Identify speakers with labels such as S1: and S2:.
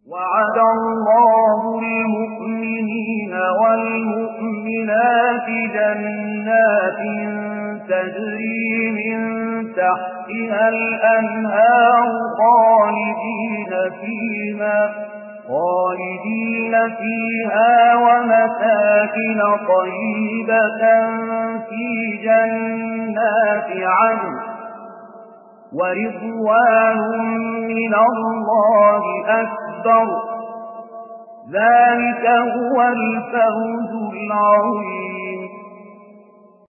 S1: وعد الله المؤمنين والمؤمنات جنات تجري من تحتها الأنهار خالدين فيها ومساكن طيبة في جنات عدن ورضوان من الله أكبر ذلك هو الفوز العظيم